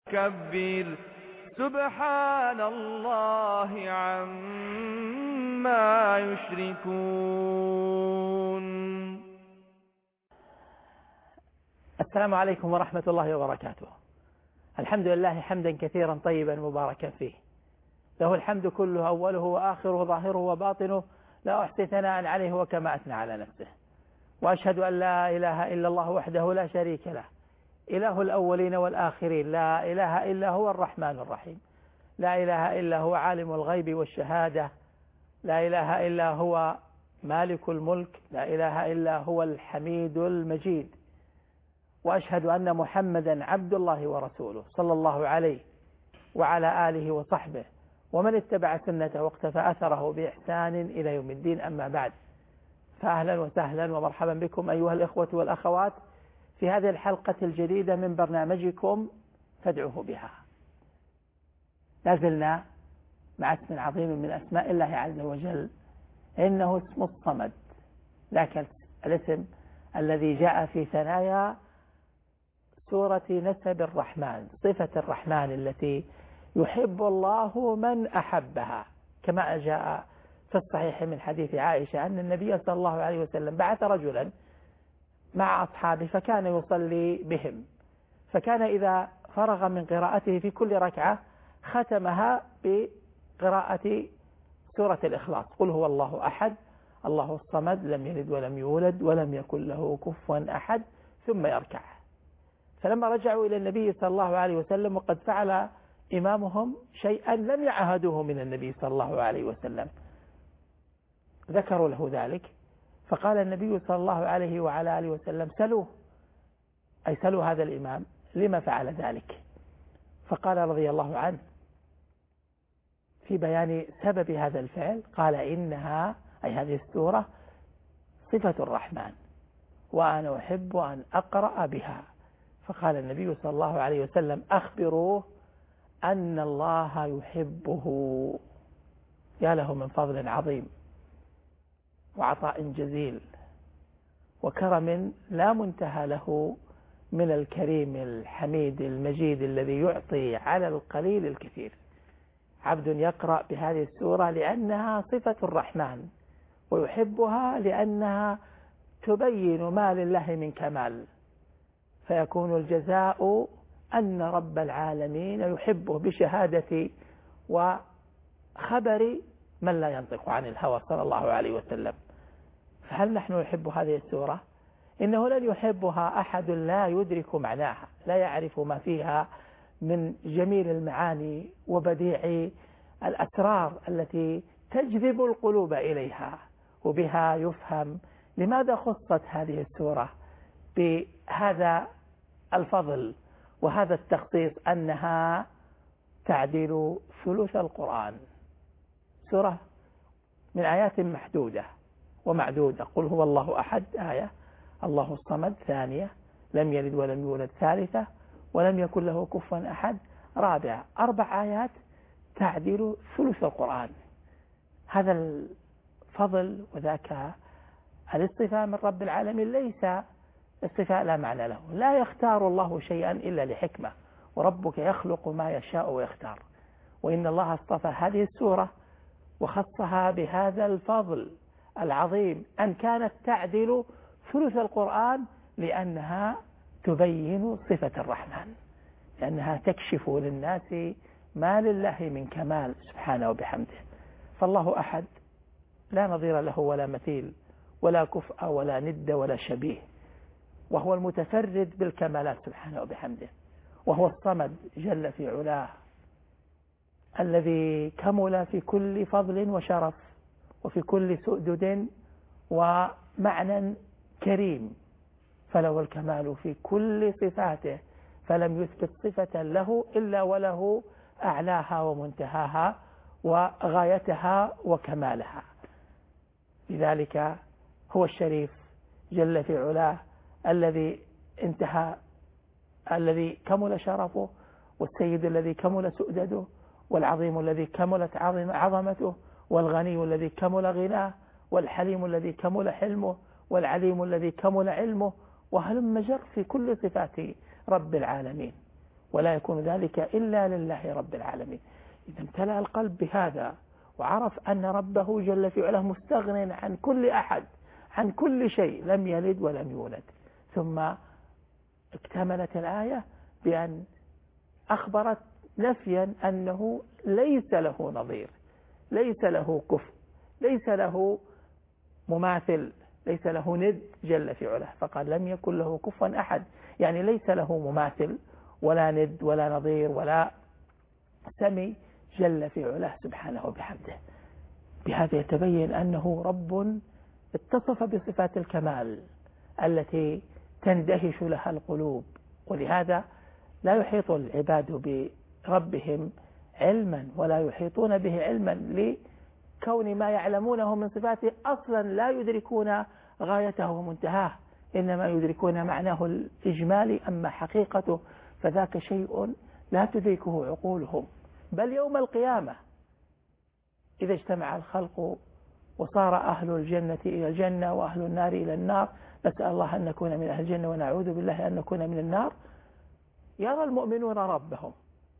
كبر سبحان الله عما يشركون. السلام عليكم ورحمة الله وبركاته. الحمد لله حمدا كثيرا طيبا مباركا فيه، له الحمد كله أوله وآخره ظاهره وباطنه، لا أحصي ثناء عليه وكما أثنى على نفسه. وأشهد أن لا إله إلا الله وحده لا شريك له، إله الأولين والآخرين، لا إله إلا هو الرحمن الرحيم، لا إله إلا هو عالم الغيب والشهادة، لا إله إلا هو مالك الملك، لا إله إلا هو الحميد المجيد. وأشهد أن محمدا عبد الله ورسوله صلى الله عليه وعلى آله وصحبه ومن اتبع سنته واقتفى أثره بإحسان إلى يوم الدين. أما بعد، فأهلا وسهلا ومرحبا بكم أيها الإخوة والأخوات في هذه الحلقة الجديدة من برنامجكم فادعوه بها. لازلنا مع اسم عظيم من أسماء الله عز وجل، إنه اسم الصمد، ذاك الاسم الذي جاء في ثنايا سورة نسب الرحمن، صفة الرحمن التي يحب الله من أحبها، كما جاء في الصحيح من حديث عائشة أن النبي صلى الله عليه وسلم بعث رجلا مع أصحابه فكان يصلي بهم، فكان إذا فرغ من قراءته في كل ركعة ختمها بقراءة سورة الإخلاص، قل هو الله أحد الله الصمد لم يلد ولم يولد ولم يكن له كفوا أحد، ثم يركع. فلما رجعوا إلى النبي صلى الله عليه وسلم وقد فعل إمامهم شيئا لم يعهدوه من النبي صلى الله عليه وسلم، ذكروا له ذلك، فقال النبي صلى الله عليه وعلى آله وسلم سلوه، أي سلوا هذا الإمام لما فعل ذلك. فقال رضي الله عنه في بيان سبب هذا الفعل، قال إنها أي هذه السورة صفة الرحمن وأنا أحب أن أقرأ بها. فقال النبي صلى الله عليه وسلم أخبروه أن الله يحبه. يا له من فضل عظيم وعطاء جزيل وكرم لا منتهى له من الكريم الحميد المجيد الذي يعطي على القليل الكثير. عبد يقرأ بهذه السورة لأنها صفة الرحمن، ويحبها لأنها تبين ما لله من كمال، فيكون الجزاء أن رب العالمين يحبه بشهادة وخبر من لا ينطق عن الهوى صلى الله عليه وسلم. فهل نحن نحب هذه السورة؟ إنه لن يحبها أحد لا يدرك معناها، لا يعرف ما فيها من جميل المعاني وبديع الأسرار التي تجذب القلوب إليها، وبها يفهم لماذا خصت هذه السورة بهذا الفضل وهذا التخصيص، أنها تعدل ثلث القرآن. سورة من آيات محدودة ومعدودة، قل هو الله أحد آية، الله الصمد ثانية، لم يلد ولم يولد ثالثة، ولم يكن له كفوا أحد رابعة، 4 آيات تعدل ثلث القرآن. هذا الفضل وذاك الاصطفاء من رب العالمين ليس اصطفاء لا معنى له، لا يختار الله شيئا إلا لحكمة، وربك يخلق ما يشاء ويختار. وإن الله اصطفى هذه السورة وخصها بهذا الفضل العظيم أن كانت تعدل ثلث القرآن، لأنها تبين صفة الرحمن، لأنها تكشف للناس ما لله من كمال سبحانه وبحمده. فالله أحد لا نظير له ولا مثيل ولا كفء ولا ند ولا شبيه، وهو المتفرد بالكمالات سبحانه وبحمده، وهو الصمد جل في علاه الذي كمل في كل فضل وشرف وفي كل سؤدد ومعنى كريم، فله الكمال في كل صفاته، فلم يثبت صفة له إلا وله أعلاها ومنتهاها وغايتها وكمالها. لذلك هو الشريف جل في علاه الذي كمل شرفه، والسيد الذي كمل سؤدده، والعظيم الذي كملت عظمته، والغني الذي كمل غناه، والحليم الذي كمل حلمه، والعليم الذي كمل علمه، وهلم جر في كل صفات رب العالمين. ولا يكون ذلك إلا لله رب العالمين. إذا امتلأ القلب بهذا وعرف أن ربه جل في علاه مستغن عن كل أحد عن كل شيء، لم يلد ولم يولد، ثم اكتملت الآية بأن أخبرت نفيا أنه ليس له نظير، ليس له كفء، ليس له مماثل، ليس له ند جل في علاه، فقال لم يكن له كفوا أحد، يعني ليس له مماثل ولا ند ولا نظير ولا سمي جل في علاه سبحانه وبحمده. بهذا يتبين أنه رب اتصف بصفات الكمال التي تندهش لها القلوب، ولهذا لا يحيط العباد بربهم علما ولا يحيطون به علما لكون ما يعلمونه من صفاته أصلا لا يدركون غايته ومنتهاه، إنما يدركون معناه الإجمالي، أما حقيقته فذاك شيء لا تدركه عقولهم. بل يوم القيامة إذا اجتمع الخلق وصار أهل الجنة إلى الجنة وأهل النار إلى النار، نسأل الله أن نكون من أهل الجنة ونعوذ بالله أن نكون من النار، يرى المؤمنون ربهم،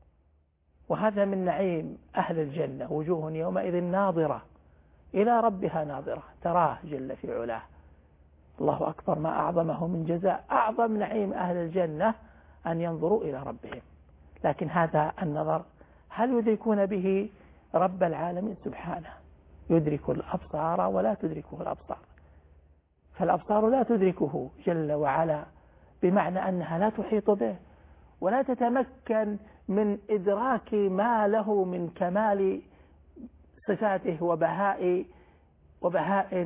وهذا من نعيم أهل الجنة، وجوه يومئذ ناظرة إلى ربها ناظرة، تراه جل في علاه. الله أكبر، ما أعظمه من جزاء. أعظم نعيم أهل الجنة أن ينظروا إلى ربهم، لكن هذا النظر هل يدركون به رب العالمين سبحانه؟ يدرك الأبصار ولا تدركه الأبصار، فالأبصار لا تدركه جل وعلا، بمعنى أنها لا تحيط به ولا تتمكن من إدراك ما له من كمال صفاته وبهاء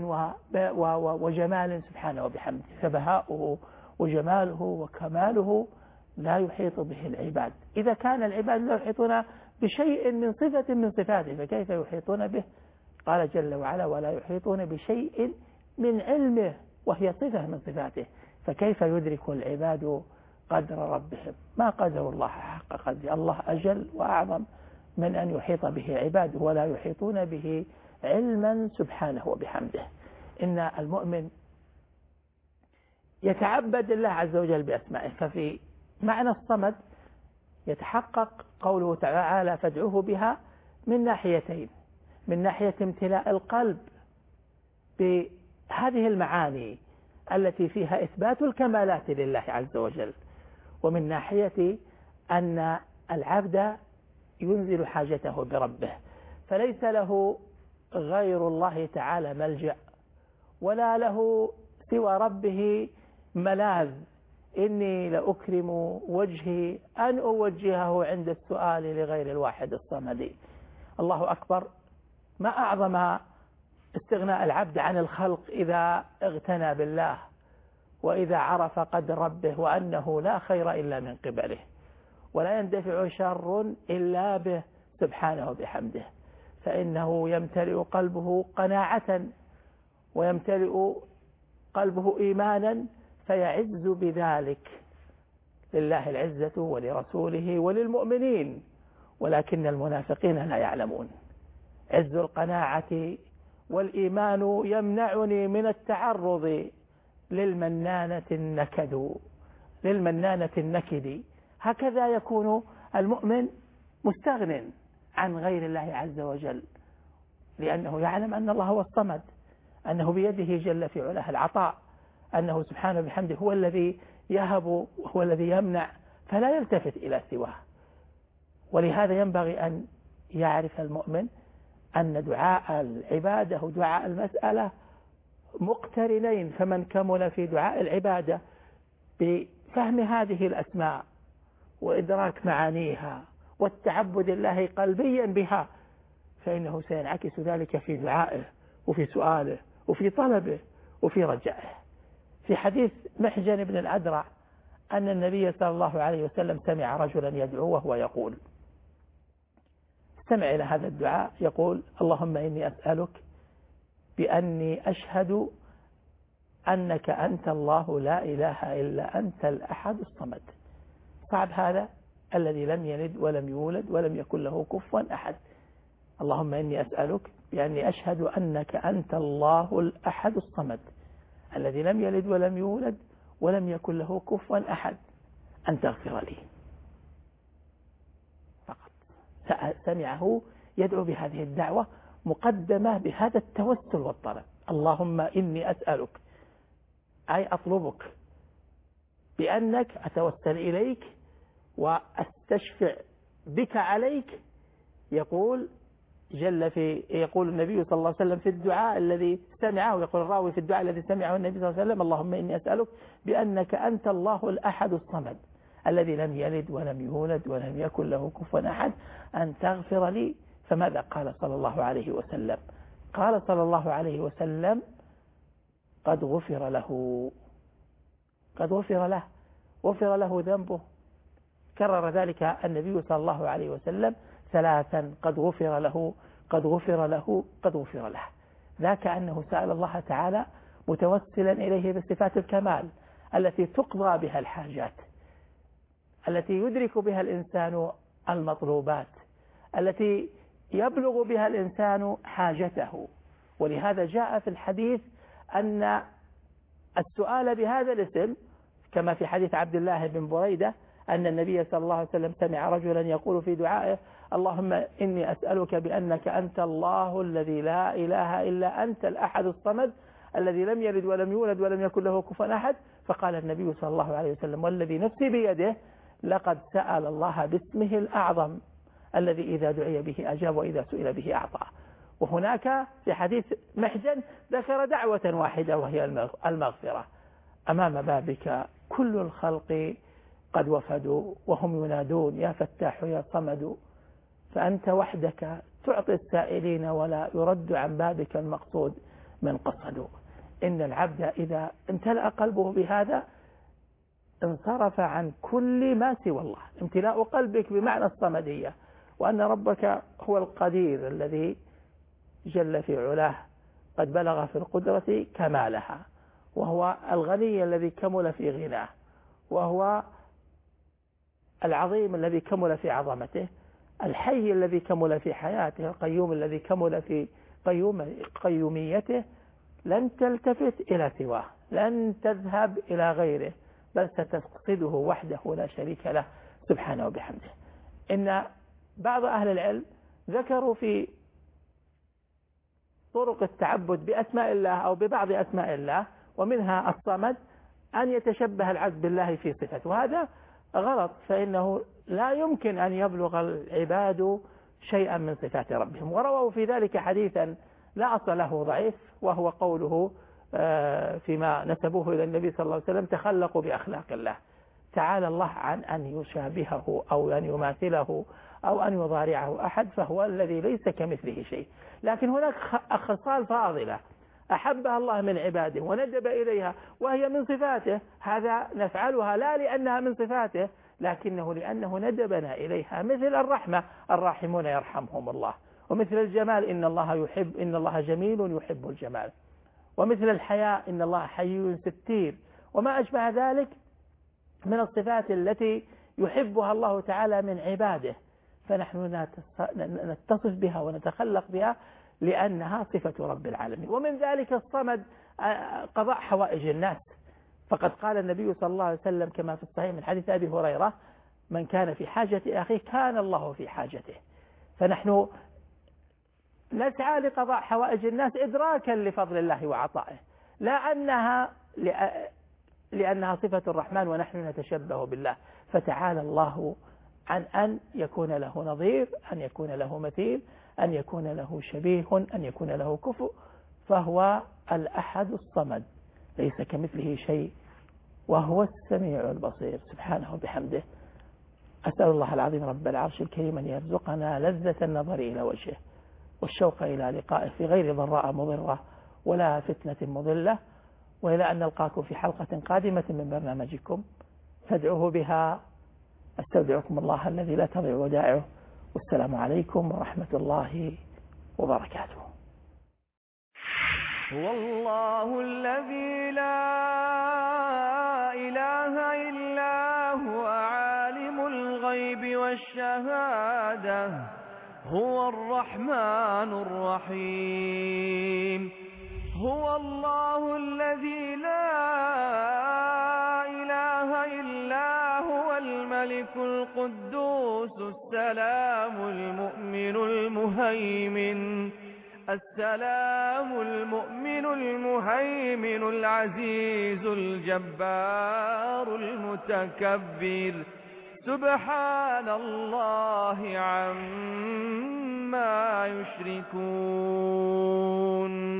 وجمال سبحانه وبحمده، فبهاؤه وجماله وكماله لا يحيط به العباد. إذا كان العباد لا يحيطون بشيء من صفة من صفاته فكيف يحيطون به؟ قال جل وعلا ولا يحيطون بشيء من علمه، وهي صفة من صفاته، فكيف يدرك العباد قدر ربهم؟ ما قدر الله حق قدر. الله أجل وأعظم من أن يحيط به عباده، ولا يحيطون به علما سبحانه وبحمده. إن المؤمن يتعبد الله عز وجل بأسمائه، ففي معنى الصمد يتحقق قوله تعالى فادعوه بها من ناحيتين: من ناحية امتلاء القلب بهذه المعاني التي فيها إثبات الكمالات لله عز وجل، ومن ناحية أن العبد ينزل حاجته بربه، فليس له غير الله تعالى ملجأ ولا له سوى ربه ملاذ. إني لأكرم وجهي أن أوجهه عند السؤال لغير الواحد الصمد. الله أكبر، ما أعظم استغناء العبد عن الخلق إذا اغتنى بالله، وإذا عرف قدر ربه وأنه لا خير إلا من قبله، ولا يندفع شر إلا به سبحانه وبحمده، فإنه يمتلئ قلبه قناعة ويمتلئ قلبه إيمانا، فيعز بذلك. لله العزة ولرسوله وللمؤمنين، ولكن المنافقين لا يعلمون. عز القناعة والإيمان يمنعني من التعرض للمنانة النكد. هكذا يكون المؤمن مستغن عن غير الله عز وجل، لأنه يعلم أن الله هو الصمد، أنه بيده جل في علاه العطاء، أنه سبحانه بحمده هو الذي يهب وهو الذي يمنع، فلا يلتفت إلى سواه. ولهذا ينبغي أن يعرف المؤمن أن دعاء العبادة ودعاء المسألة مقترنين، فمن كمل في دعاء العبادة بفهم هذه الأسماء وإدراك معانيها والتعبد الله قلبيا بها، فإنه سينعكس ذلك في دعائه وفي سؤاله وفي طلبه وفي رجائه. في حديث محجن بن الأدرع أن النبي صلى الله عليه وسلم سمع رجلا يدعو وهو يقول، استمع إلى هذا الدعاء، يقول اللهم إني أسألك بأني أشهد أنك أنت الله لا إله إلا أنت الأحد الصمد. صعب هذا، الذي لم يلد ولم يولد ولم يكن له كفوا أحد. اللهم إني أسألك بأني أشهد أنك أنت الله الأحد الصمد الذي لم يلد ولم يولد ولم يكن له كفوا أحد، أن تغفر لي. سمعه يدعو بهذه الدعوة مقدمة بهذا التوسل والطلب. اللهم إني أسألك، أي أطلبك بأنك أتوسل إليك وأستشفع بك عليك. يقول يقول النبي صلى الله عليه وسلم في الدعاء الذي سمعه، يقول الراوي في الدعاء الذي سمعه النبي صلى الله عليه وسلم: اللهم إني أسألك بأنك أنت الله الأحد الصمد الذي لم يلد ولم يولد ولم يكن له كفوا أحد أن تغفر لي. فماذا قال صلى الله عليه وسلم؟ قال صلى الله عليه وسلم: قد غفر له، قد غفر له، غفر له ذنبه. كرر ذلك النبي صلى الله عليه وسلم ثلاثا: قد غفر له، قد غفر له، قد غفر له. ذاك أنه سأل الله تعالى متوسلا إليه بصفات الكمال التي تقضى بها الحاجات، التي يدرك بها الإنسان المطلوبات، التي يبلغ بها الإنسان حاجته. ولهذا جاء في الحديث أن السؤال بهذا الاسم، كما في حديث عبد الله بن بريدة أن النبي صلى الله عليه وسلم سمع رجلا يقول في دعائه: اللهم إني أسألك بأنك أنت الله الذي لا إله إلا أنت الأحد الصمد الذي لم يلد ولم يولد ولم يكن له كفوا أحد. فقال النبي صلى الله عليه وسلم: والذي نفسي بيده لقد سأل الله باسمه الأعظم الذي إذا دعي به أجاب وإذا سئل به أعطى. وهناك في حديث محجن ذكر دعوة واحدة وهي المغفرة. أمام بابك كل الخلق قد وفدوا وهم ينادون: يا فتاح يا صمد، فأنت وحدك تعطي السائلين ولا يرد عن بابك المقصود من قصدوا. إن العبد إذا امتلأ قلبه بهذا انصرف عن كل ما سوى الله. امتلاء قلبك بمعنى الصمدية، وأن ربك هو القدير الذي جل في علاه قد بلغ في القدرة كمالها، وهو الغني الذي كمل في غناه، وهو العظيم الذي كمل في عظمته، الحي الذي كمل في حياته، القيوم الذي كمل في قيوميته. لن تلتفت إلى سواه، لن تذهب إلى غيره، بل ستقصده وحده لا شريك له سبحانه وبحمده. إن بعض أهل العلم ذكروا في طرق التعبد بأسماء الله أو ببعض أسماء الله، ومنها الصمد، أن يتشبه العبد بالله في صفته، وهذا غلط، فإنه لا يمكن أن يبلغ العباد شيئا من صفات ربهم. ورووا في ذلك حديثا لا أصل له ضعيف، وهو قوله فيما نسبوه إلى النبي صلى الله عليه وسلم: تخلقوا بأخلاق الله. تعالى الله عن أن يشابهه أو أن يماثله أو أن يضارعه أحد، فهو الذي ليس كمثله شيء. لكن هناك خصال فاضلة أحبها الله من عباده وندب إليها وهي من صفاته، هذا نفعلها لا لأنها من صفاته لكنه لأنه ندبنا إليها، مثل الرحمة: الراحمون يرحمهم الله. ومثل الجمال: إن الله جميل يحب الجمال. ومثل الحياء: إن الله حي ستير. وما أشبه ذلك من الصفات التي يحبها الله تعالى من عباده، فنحن نتصف بها ونتخلق بها لأنها صفة رب العالمين. ومن ذلك الصمد قضاء حوائج الناس، فقد قال النبي صلى الله عليه وسلم كما في الصحيح من حديث أبي هريرة: من كان في حاجة أخيه كان الله في حاجته. فنحن نسعى لقضاء حوائج الناس إدراكا لفضل الله وعطائه، لا لأنها صفة الرحمن ونحن نتشبه بالله. فتعالى الله عن أن يكون له نظير، أن يكون له مثيل، أن يكون له شبيه، أن يكون له كفؤ. فهو الأحد الصمد ليس كمثله شيء وهو السميع البصير سبحانه وبحمده. أسأل الله العظيم رب العرش الكريم أن يرزقنا لذة النظر إلى وجهه والشوق إلى لقائه في غير ضراء مضرة ولا فتنة مضلة، وإلى أن نلقاكم في حلقة قادمة من برنامجكم فادعوه بها. أستودعكم الله الذي لا تضيع ودائعه، والسلام عليكم ورحمة الله وبركاته. والله الذي لا إله إلا هو عالم الغيب والشهادة، هو الرحمن الرحيم. هو الله الذي لا إله إلا هو الملك الملك القدوس السلام المؤمن المهيمن السلام المؤمن المهيمن العزيز الجبار المتكبر سبحان الله عما يشركون